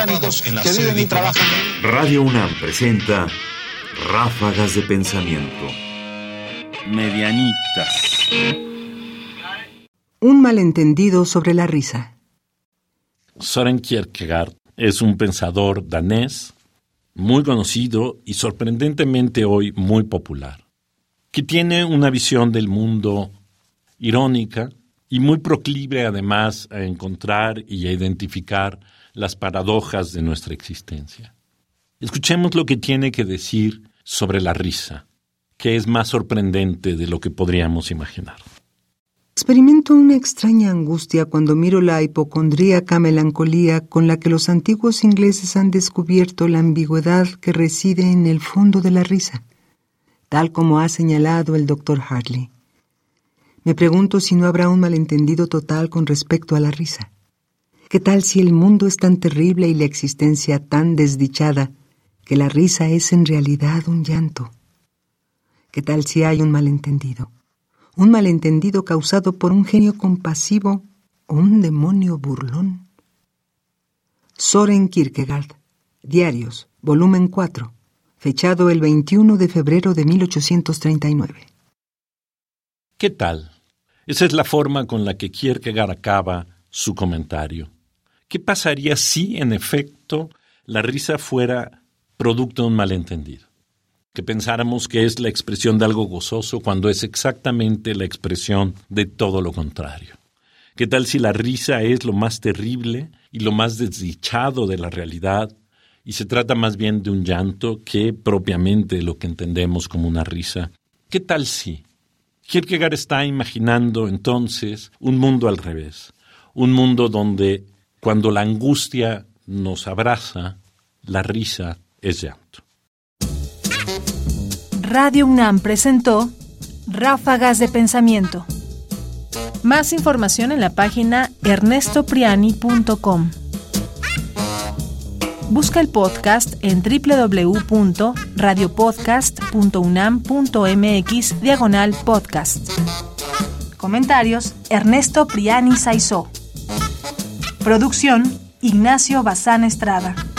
británicos que viven y trabajan. Radio UNAM presenta Ráfagas de Pensamiento. Medianitas. Un malentendido sobre la risa. Søren Kierkegaard es un pensador danés muy conocido y sorprendentemente hoy muy popular, que tiene una visión del mundo irónica y muy proclive además a encontrar y a identificar las paradojas de nuestra existencia. Escuchemos lo que tiene que decir sobre la risa, que es más sorprendente de lo que podríamos imaginar. Experimento una extraña angustia cuando miro la hipocondríaca melancolía con la que los antiguos ingleses han descubierto la ambigüedad que reside en el fondo de la risa, tal como ha señalado el Dr. Hartley. Me pregunto si no habrá un malentendido total con respecto a la risa. ¿Qué tal si el mundo es tan terrible y la existencia tan desdichada que la risa es en realidad un llanto? ¿Qué tal si hay un malentendido? Un malentendido causado por un genio compasivo o un demonio burlón. Søren Kierkegaard, Diarios, volumen 4, fechado el 21 de febrero de 1839. ¿Qué tal? Esa es la forma con la que Kierkegaard acaba su comentario. ¿Qué pasaría si, en efecto, la risa fuera producto de un malentendido? Que pensáramos que es la expresión de algo gozoso cuando es exactamente la expresión de todo lo contrario. ¿Qué tal si la risa es lo más terrible y lo más desdichado de la realidad y se trata más bien de un llanto que propiamente lo que entendemos como una risa? ¿Qué tal si? Kierkegaard está imaginando entonces un mundo al revés, un mundo donde cuando la angustia nos abraza, la risa es llanto. Radio UNAM presentó Ráfagas de Pensamiento. Más información en la página ernestopriani.com. Busca el podcast en www.radiopodcast.unam.mx/podcast. Comentarios: Ernesto Priani Saizó. Producción: Ignacio Bazán Estrada.